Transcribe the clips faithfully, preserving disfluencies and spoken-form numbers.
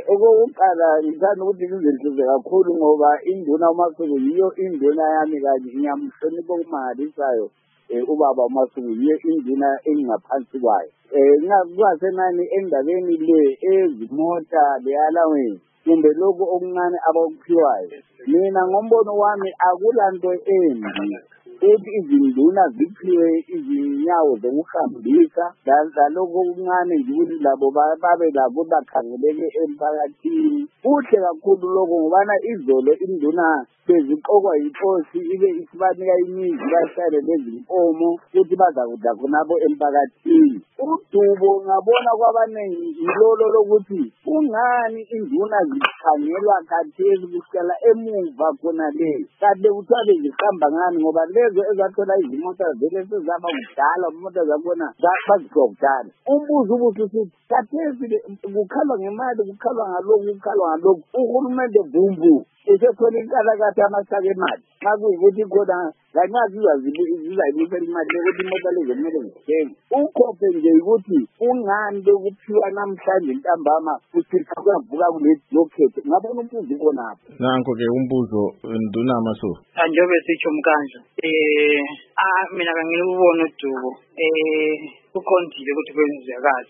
okokuqala ngithanda ukuthi ngizethuse kakhulu ngoba induna uMasuku yiyo induna yami kanye ngiyamhlonipha ukumangalisayo ubaba uMasuku yiyo induna engaphansi kwayo. Ngakwasenani endabeni le ezimota leyalaweni kumbe lokho okuncane abakuphiwayo. Mina ngombono wami akulanto embi ethi izinduna ziphiwe izinyawo zokuhambisa lalokho okuncane nje ukuthi labo babe labo bakhangeleke emphakathini. Kuhle kakhulu lokho ngobana izolo induna beziqokwa yinkosi ibe isibanika imizi bahlale lezinkomo ukuthi bazakudla khonapho emphakathini. Udubo ngabona kwabanengi yilolo lokuthi kungani induna zikhangelwa khathesi kusukela emuva khona le kade kuthiwa bezihamba ngani ngoba lezo ezathola izimota vele sezaba kudala imota zakhona bazikhiwa kudala. Umbuzo ubuthi ukuthi khathesi kukhalwa ngemali kukhalwa ngalokhu kukhalwa ngalokhu uhulumende vumbu esethola inkalakatha amasaka emali xa kuyikuthi khona kancazi zizayibuyisela imali yokuthi imoto lezo kumele zithenge. Ukhophe nje ukuthi ungani lokuphiwa namhlanje ntambama kusithi kuyavuka kulokhetho. Ngabona umbuzo khonapho. Nanko-ke umbuzo nduna Masuku. Njengoba sitsho Mkandla, eh ah mina ngangibona uDubo eh uqondile ukuthi kwenziwe kahle.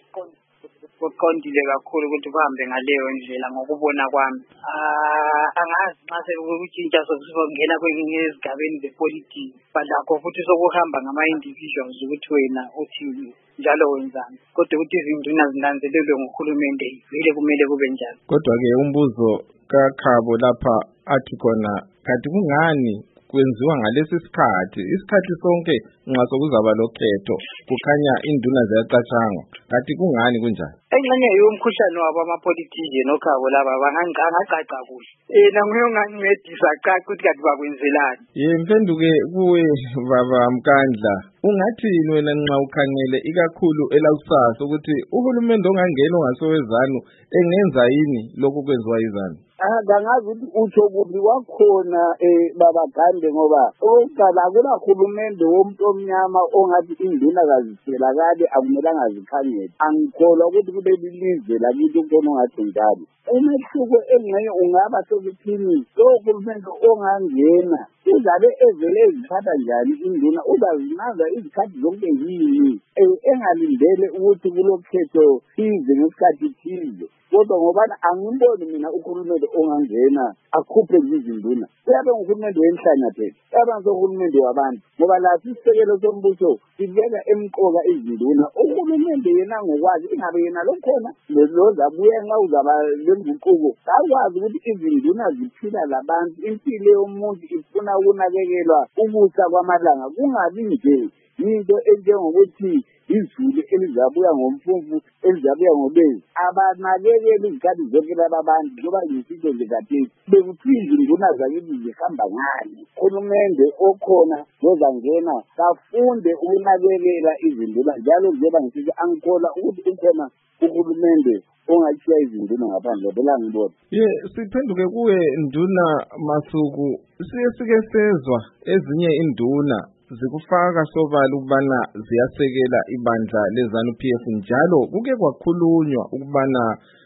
Kuqondile kakhulu ukuthi kuhambe ngaleyo ndlela ngokubona kwami. Ah angazi mase ukutshintsha sokungena kwezinye izigabeni zepolitiki balakho futhi sokuhamba ngama individuals ukuthi wena uthi njalo wenzani kodwa ukuthi izinduna zinanzelelwe nguhulumende vele kumele kube njalo. Kodwa-ke umbuzo kaKhabo lapha athi khona kanti kungani kwenziwa ngalesi sikhathi isikhathi sonke nxa sokuzaba lokhetho kukhanya induna ziyacatshangwa kanti kungani kunjani? Engxenye yomkhuhlane wabo amapolitiki nokhabo laba bangangaqaqa kuhle eh nanguyo ngangincedisa cha ukuthi kanti bakwenzelani. Yempenduke kuwe baba Mkandla ungathi wena nxa ukhangele ikakhulu elakusasa ukuthi uhulumende ongangena ongasowezanu engenza yini lokho kwenziwa izanu? Ah kangazi ukuthi utsho kubi kwakhona eh baba Gande ngoba oqala akula hulumende womuntu omnyama ongathi induna kazisela kade akumelanga zikhangele. Angikholwa ukuthi kube lilizwe lakithi ukubona ngathi njalo. Umehluko engxenye ungaba sokuthini lo hulumende ongangena uzabe evele eziphatha njani induna uzazinaza izikhathi zonke yini engalindele ukuthi kulokhetho ize ngesikhathi thize. Kodwa ngoba angiboni mina uhulumende ongangena akhuphe izinduna uyabe uhulumende wenhlanya phela uyabe uhulumende wabantu ngoba la sisekelo sombuso sibeka emqoka izinduna. Uhulumende yena ngokwazi ingabe yena lokhona lozabuye nxa uzaba lenguquko akwazi ukuthi izinduna ziphila labantu impilo yomuntu ifuna ukunakekelwa ubusa kwamalanga kungabi nje into enjengokuthi izulu elizabuya ngomfumfu elizabuya ngobezi abanakekeli izikhathi zonke laba bantu ngoba yisito zikathesi bekuthiwa izinduna zakithi zihamba ngani. Uhulumende okhona zozangena kafunde ukunakekela izinduna njalo njengoba ngisithi angikholwa ukuthi ukhona uhulumende ongatshiya izinduna ngaphandle phela ngibona. Ye siphenduke kuwe nduna Masuku siye sike sezwa ezinye induna zikufaka sobala ukubana ziyasekela ibandla leZANU P F njalo kuke kwakhulunywa ukubana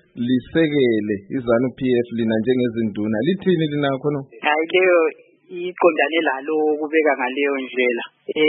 lisekele iZANU P F lina njengezinduna lithini lina khona? Hayi leyo iqondane lalo kubeka ngaleyo ndlela.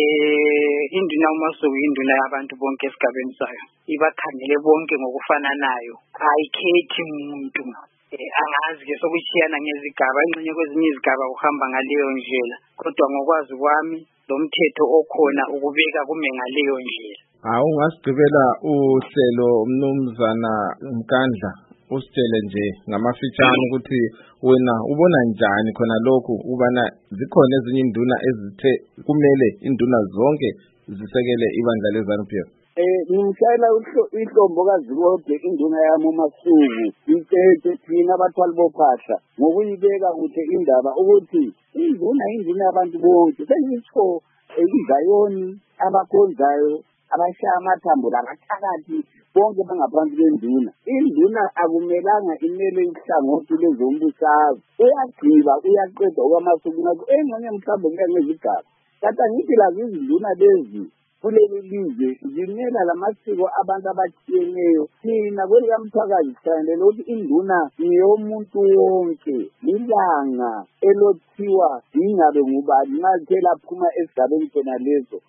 Eh induna uMasuku induna yabantu bonke esigabeni sayo ibakhangele bonke ngokufananayo ayikhethi umuntu. Angazi ke sokushiyana ngezigaba engxenye kwezinye izigaba kuhamba ngaleyo ndlela kodwa ngokwazi kwami lo mthetho okhona ukubeka kume ngaleyo ndlela. Hawu ungasigcibela uhlelo mnumzana Mkandla usitshele nje ngamafitshane ukuthi wena ubona njani khona lokhu ubana zikhona ezinye induna ezithe kumele induna zonke zisekele ibandla leZANU P F. Eh ngimshayela ihlombo kaZikode induna yami uMasuku ithethe thina abathwali bophahla ngokuyibeka kuhle indaba ukuthi induna induna yabantu bonke sengitsho izayoni abakhonzayo abashaya amathambo labathakathi bonke bangaphansi kwenduna. Induna akumelanga imele ihlangothi lezombusazwe uyagciba uyaqeda okwamasuku ngakho engxenye mhlawumbe kuya ngezigaba kata ngithi lazi izinduna lezi kuleli lizwe zimela lamasiko abantu abatshiyeneyo. Thina kwelikamthwakazi sifanele ukuthi induna ngeyomuntu wonke, ilanga elothiwa ingabe ngubani nxa lithe laphuma esigabeni sona leso